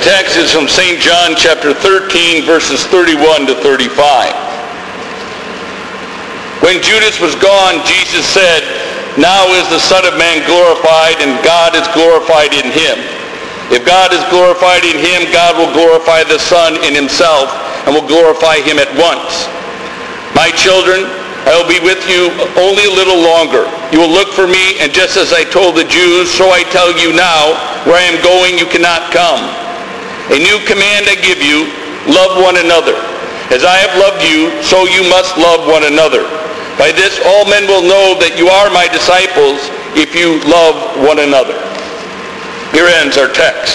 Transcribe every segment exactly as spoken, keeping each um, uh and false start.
The text is from Saint John chapter thirteen, verses thirty-one to thirty-five. When Judas was gone, Jesus said, "Now is the Son of Man glorified, and God is glorified in him. If God is glorified in him, God will glorify the Son in himself, and will glorify him at once. My children, I will be with you only a little longer. You will look for me, and just as I told the Jews, so I tell you now, where I am going, you cannot come. A new command I give you, love one another. As I have loved you, so you must love one another. By this all men will know that you are my disciples, if you love one another." Here ends our text.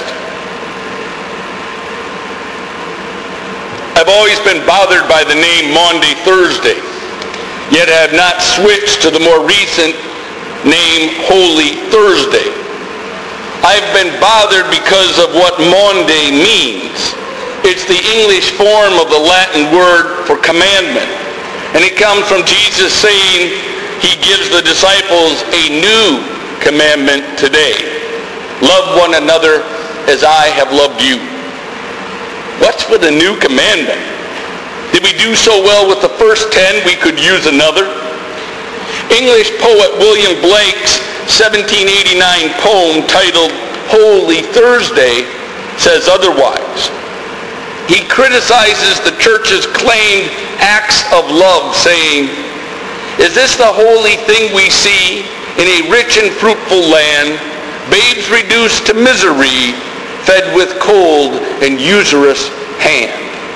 I've always been bothered by the name Maundy Thursday, yet I have not switched to the more recent name Holy Thursday. I've been bothered because of what Maundy means. It's the English form of the Latin word for commandment, and it comes from Jesus saying he gives the disciples a new commandment today. Love one another as I have loved you. What's with a new commandment? Did we do so well with the first ten we could use another? English poet William Blake's seventeen eighty-nine poem titled Holy Thursday says otherwise. He criticizes the church's claimed acts of love, saying, "Is this the holy thing we see in a rich and fruitful land? Babes reduced to misery, fed with cold and usurious hand."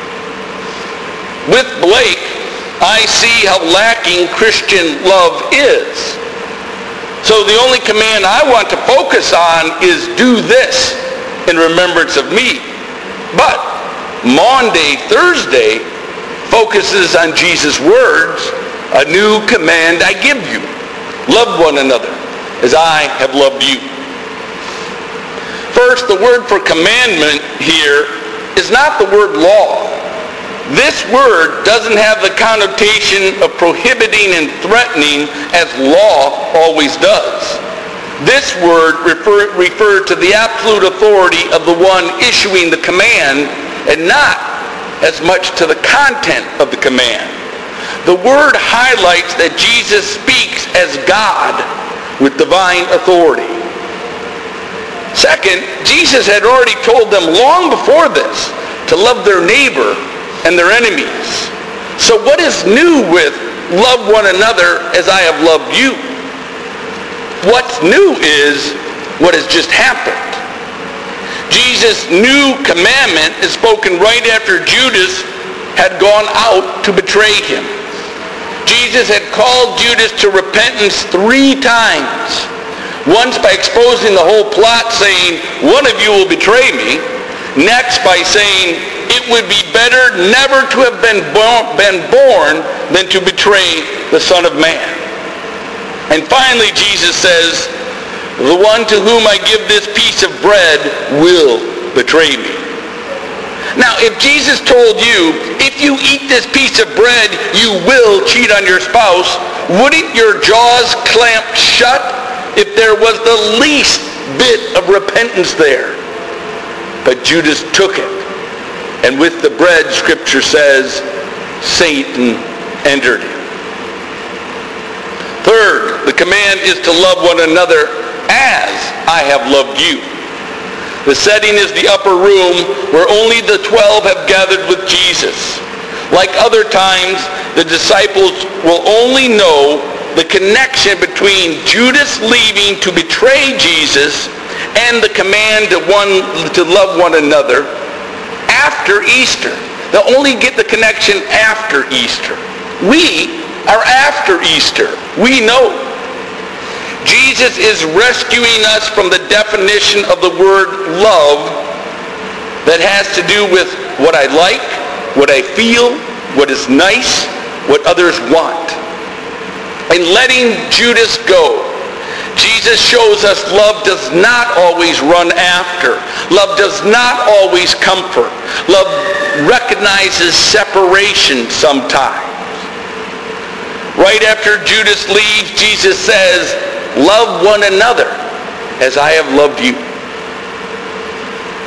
With Blake, I see how lacking Christian love is. So the only command I want to focus on is do this in remembrance of me. But Maundy Thursday focuses on Jesus' words, "A new command I give you. Love one another as I have loved you." First, the word for commandment here is not the word law. This word doesn't have the connotation of prohibiting and threatening as law always does. This word refer, referred to the absolute authority of the one issuing the command, and not as much to the content of the command. The word highlights that Jesus speaks as God with divine authority. Second, Jesus had already told them long before this to love their neighbor and their enemies. So what is new with love one another as I have loved you? What's new is what has just happened. Jesus' new commandment is spoken right after Judas had gone out to betray him. Jesus had called Judas to repentance three times. Once by exposing the whole plot, saying, "One of you will betray me." Next by saying, "It would be better never to have been born, been born than to betray the Son of Man." And finally, Jesus says, "The one to whom I give this piece of bread will betray me." Now, if Jesus told you, if you eat this piece of bread, you will cheat on your spouse, wouldn't your jaws clamp shut if there was the least bit of repentance there? But Judas took it. And with the bread, Scripture says, Satan entered him. Third, the command is to love one another as I have loved you. The setting is the upper room where only the twelve have gathered with Jesus. Like other times, the disciples will only know the connection between Judas leaving to betray Jesus and the command to, one, to love one another after Easter. They'll only get the connection after Easter. We are after Easter. We know. Jesus is rescuing us from the definition of the word love that has to do with what I like, what I feel, what is nice, what others want. In letting Judas go, Jesus shows us love does not always run after. Love does not always comfort. Love recognizes separation sometimes. Right after Judas leaves, Jesus says, "Love one another as I have loved you."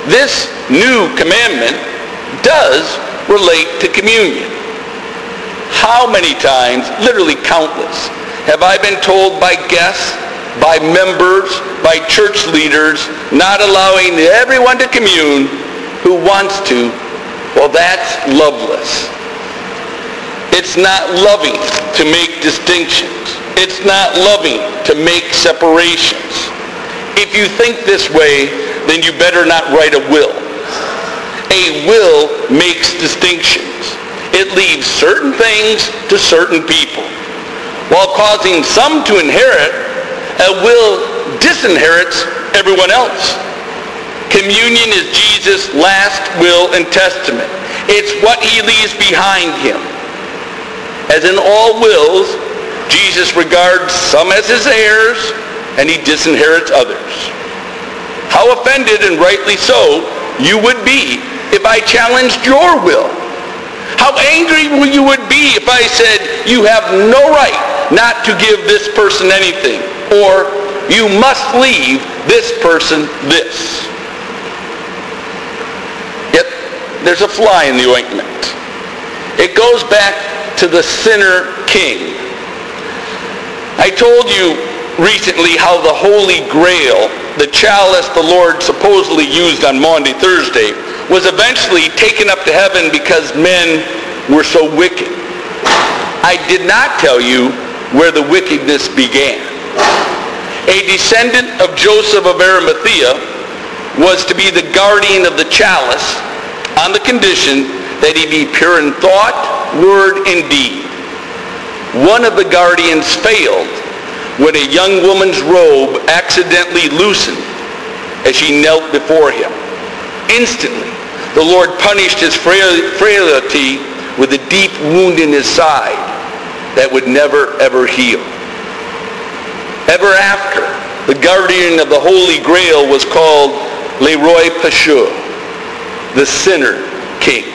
this new commandment does relate to communion. How many times, literally countless, have I been told by guests, by members, by church leaders, not allowing everyone to commune who wants to? Well, that's loveless. It's not loving to make distinctions. It's not loving to make separations. If you think this way, then you better not write a will. A will makes distinctions. It leaves certain things to certain people. While causing some to inherit, a will disinherits everyone else. Communion is Jesus' last will and testament. It's what he leaves behind him. As in all wills, Jesus regards some as his heirs, and he disinherits others. How offended, and rightly so, you would be if I challenged your will. How angry you would be if I said, you have no right not to give this person anything, or you must leave this person this. Yet, there's a fly in the ointment. It goes back to the sinner king. I told you recently how the Holy Grail, the chalice the Lord supposedly used on Maundy Thursday, was eventually taken up to heaven because men were so wicked. I did not tell you where the wickedness began. A descendant of Joseph of Arimathea was to be the guardian of the chalice on the condition that he be pure in thought, word, and deed. One of the guardians failed when a young woman's robe accidentally loosened as she knelt before him. Instantly, the Lord punished his frailty with a deep wound in his side that would never, ever heal. Ever after, the guardian of the Holy Grail was called Le Roi Pécheur, the sinner king.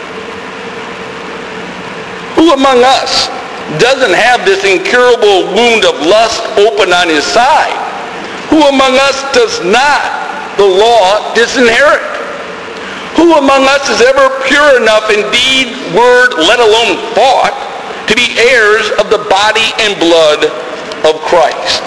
Who among us doesn't have this incurable wound of lust open on his side? Who among us does not the law disinherit? Who among us is ever pure enough in deed, word, let alone thought, to be heirs of the body and blood of Christ?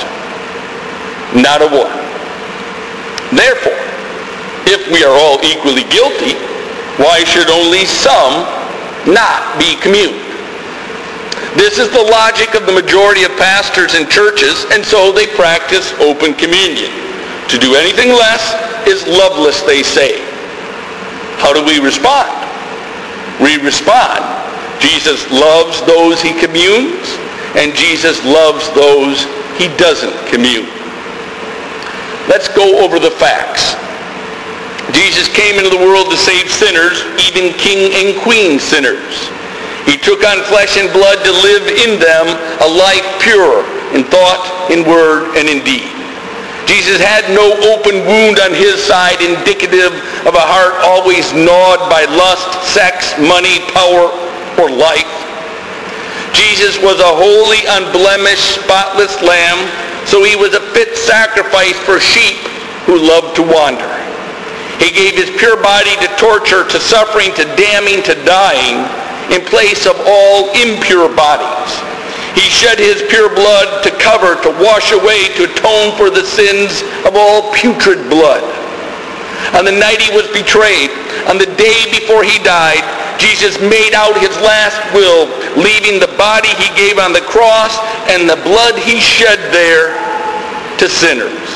Not a one. Therefore, if we are all equally guilty, why should only some not be communed? This is the logic of the majority of pastors and churches, and so they practice open communion. To do anything less is loveless, they say. How do we respond? We respond. Jesus loves those he communes, and Jesus loves those he doesn't commune. Let's go over the facts. Jesus came into the world to save sinners, even king and queen sinners. He took on flesh and blood to live in them a life pure in thought, in word, and in deed. Jesus had no open wound on his side indicative of a heart always gnawed by lust, sex, money, power, or life. Jesus was a holy, unblemished, spotless lamb, so he was a fit sacrifice for sheep who loved to wander. He gave his pure body to torture, to suffering, to damning, to dying, in place of all impure bodies. He shed his pure blood to cover, to wash away, to atone for the sins of all putrid blood. On the night he was betrayed, on the day before he died, Jesus made out his last will, leaving the body he gave on the cross and the blood he shed there to sinners.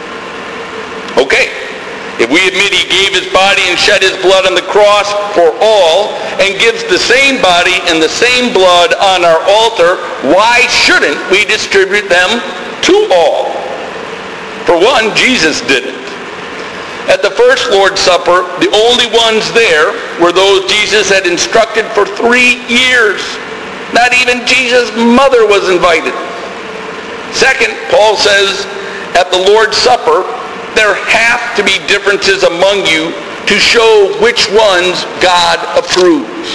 Okay. If we admit he gave his body and shed his blood on the cross for all, and gives the same body and the same blood on our altar, why shouldn't we distribute them to all? For one, Jesus didn't. At the first Lord's Supper, the only ones there were those Jesus had instructed for three years. Not even Jesus' mother was invited. Second, Paul says, at the Lord's Supper, there have to be differences among you to show which ones God approves.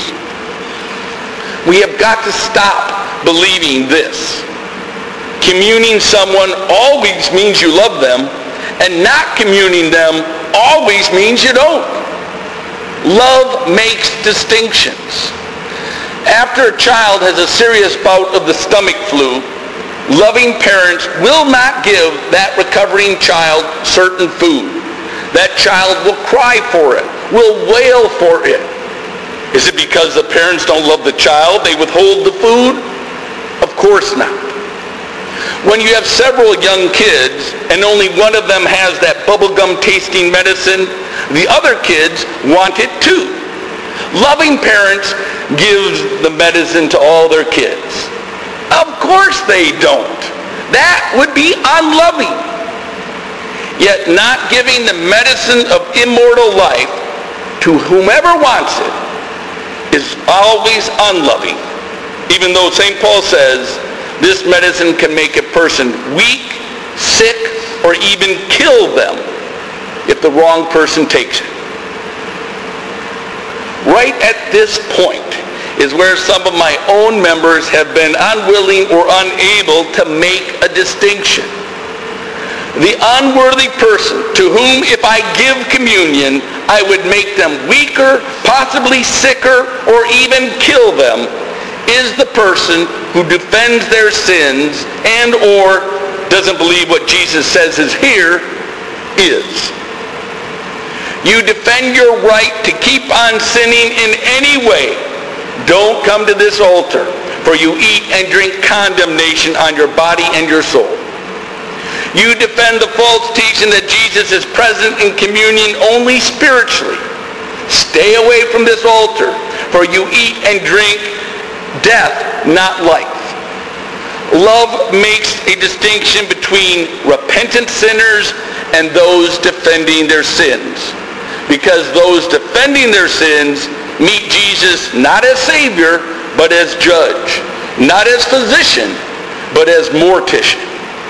We have got to stop believing this. Communing someone always means you love them, and not communing them always means you don't. Love makes distinctions. After a child has a serious bout of the stomach flu, loving parents will not give that recovering child certain food. That child will cry for it, will wail for it. Is it because the parents don't love the child they withhold the food? Of course not. When you have several young kids and only one of them has that bubblegum tasting medicine, the other kids want it too. Loving parents gives the medicine to all their kids. Of course they don't. That would be unloving. Yet not giving the medicine of immortal life to whomever wants it is always unloving. Even though Saint Paul says this medicine can make a person weak, sick, or even kill them if the wrong person takes it. Right at this point is where some of my own members have been unwilling or unable to make a distinction. The unworthy person to whom if I give communion, I would make them weaker, possibly sicker, or even kill them, is the person who defends their sins and or doesn't believe what Jesus says is here is. You defend your right to keep on sinning in any way. Don't come to this altar, for you eat and drink condemnation on your body and your soul. You defend the false teaching that Jesus is present in communion only spiritually. Stay away from this altar, for you eat and drink death, not life. Love makes a distinction between repentant sinners and those defending their sins, because those defending their sins meet Jesus not as Savior, but as Judge, not as Physician, but as Mortician.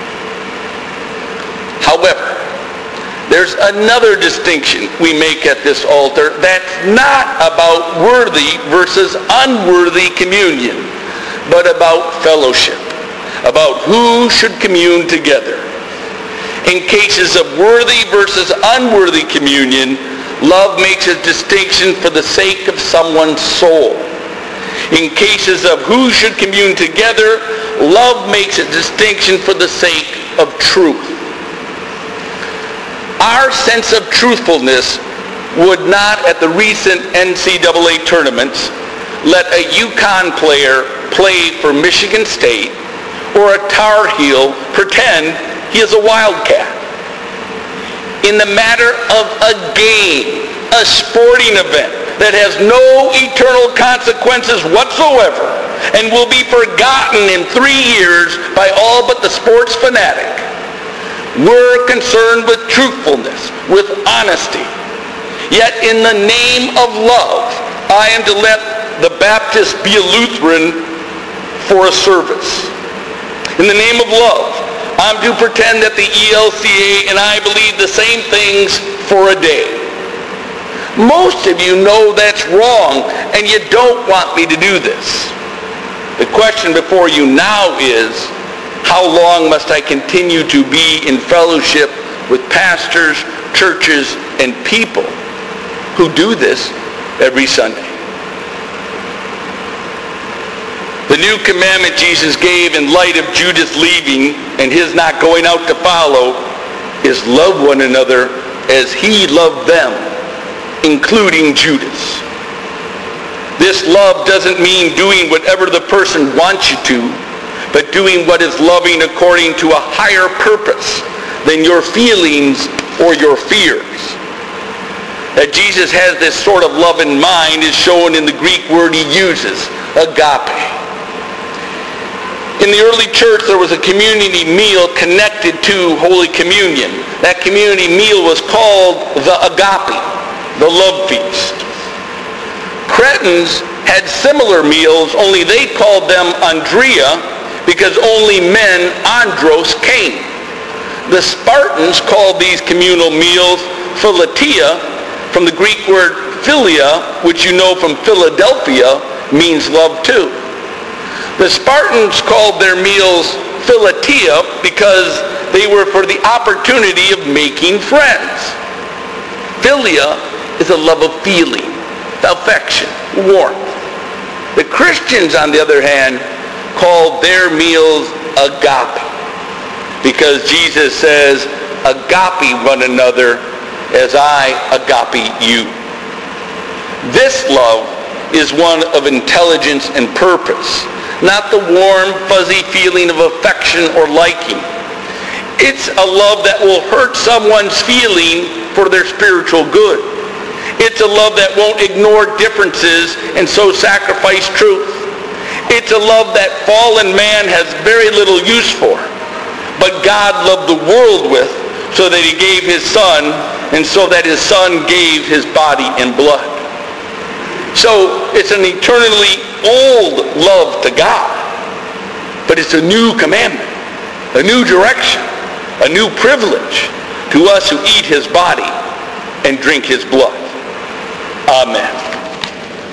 However, there's another distinction we make at this altar that's not about worthy versus unworthy communion, but about fellowship, about who should commune together. In cases of worthy versus unworthy communion, love makes a distinction for the sake of someone's soul. In cases of who should commune together, love makes a distinction for the sake of truth. Our sense of truthfulness would not, at the recent N C double A tournaments, let a UConn player play for Michigan State or a Tar Heel pretend he is a Wildcat. In the matter of a game, a sporting event that has no eternal consequences whatsoever and will be forgotten in three years by all but the sports fanatic, we're concerned with truthfulness, with honesty. Yet in the name of love, I am to let the Baptist be a Lutheran for a service. In the name of love, I'm to pretend that the E L C A and I believe the same things for a day. Most of you know that's wrong, and you don't want me to do this. The question before you now is, how long must I continue to be in fellowship with pastors, churches, and people who do this every Sunday? The new commandment Jesus gave in light of Judas leaving and his not going out to follow is love one another as he loved them, including Judas. This love doesn't mean doing whatever the person wants you to, but doing what is loving according to a higher purpose than your feelings or your fears. That Jesus has this sort of love in mind is shown in the Greek word he uses, agape. In the early church, there was a community meal connected to Holy Communion. That community meal was called the agape, the love feast. Cretans had similar meals, only they called them andria, because only men, andros, came. The Spartans called these communal meals philatia, from the Greek word philia, which you know from Philadelphia means love too. The Spartans called their meals philatia because they were for the opportunity of making friends. Philia is a love of feeling, affection, warmth. The Christians, on the other hand, call their meals agape, because Jesus says, agape one another as I agape you. This love is one of intelligence and purpose, not the warm, fuzzy feeling of affection or liking. It's a love that will hurt someone's feeling for their spiritual good. It's a love that won't ignore differences and so sacrifice truth. It's a love that fallen man has very little use for, but God loved the world with, so that he gave his son, and so that his son gave his body and blood. So it's an eternally old love to God, but it's a new commandment, a new direction, a new privilege to us who eat his body and drink his blood. Amen.